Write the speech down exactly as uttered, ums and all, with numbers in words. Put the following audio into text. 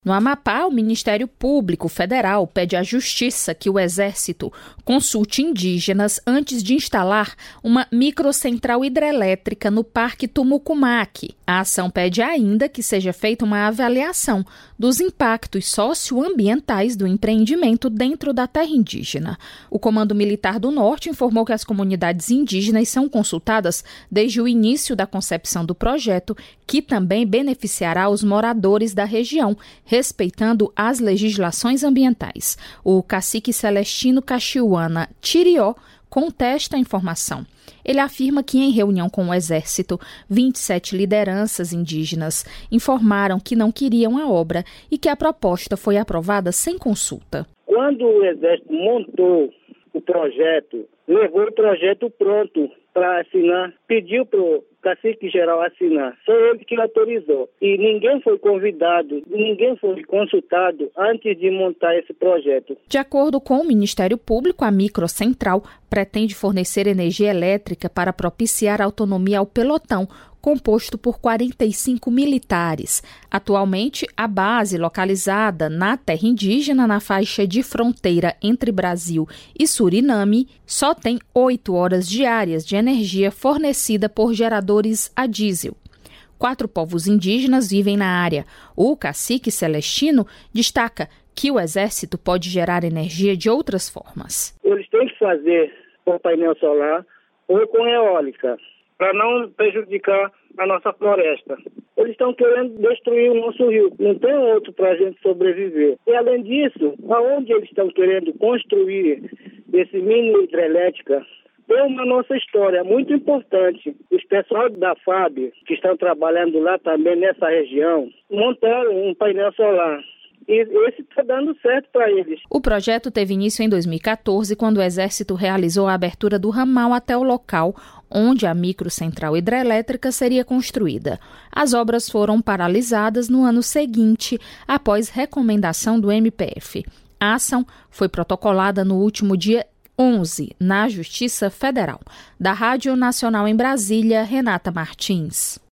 No Amapá, o Ministério Público Federal pede à Justiça que o Exército consulte indígenas antes de instalar uma microcentral hidrelétrica no Parque Tumucumaque. A ação pede ainda que seja feita uma avaliação dos impactos socioambientais do empreendimento dentro da terra indígena. O Comando Militar do Norte informou que as comunidades indígenas são consultadas desde o início da concepção do projeto, que também beneficiará os moradores da região, respeitando as legislações ambientais. O cacique Celestino Caxiuana Tirió contesta a informação. Ele afirma que, em reunião com o Exército, vinte e sete lideranças indígenas informaram que não queriam a obra e que a proposta foi aprovada sem consulta. Quando o Exército montou o projeto, levou o projeto pronto para assinar, pediu para o cacique geral assinar. Só ele que autorizou. E ninguém foi convidado, ninguém foi consultado antes de montar esse projeto. De acordo com o Ministério Público, a microcentral pretende fornecer energia elétrica para propiciar autonomia ao pelotão, composto por quarenta e cinco militares. Atualmente, a base, localizada na terra indígena, na faixa de fronteira entre Brasil e Suriname, só tem oito horas diárias de energia fornecida por geradores a diesel. Quatro povos indígenas vivem na área. O cacique Celestino destaca que o Exército pode gerar energia de outras formas. Eles têm que fazer com painel solar ou com eólica, para não prejudicar a nossa floresta. Eles estão querendo destruir o nosso rio. Não tem outro para a gente sobreviver. E, além disso, aonde eles estão querendo construir esse mini hidrelétrica, tem uma nossa história muito importante. Os pessoal da F A B, que estão trabalhando lá também nessa região, montaram um painel solar. E esse está dando certo para eles. O projeto teve início em dois mil e catorze, quando o Exército realizou a abertura do ramal até o local onde a microcentral hidrelétrica seria construída. As obras foram paralisadas no ano seguinte, após recomendação do M P F. A ação foi protocolada no último dia onze, na Justiça Federal. Da Rádio Nacional em Brasília, Renata Martins.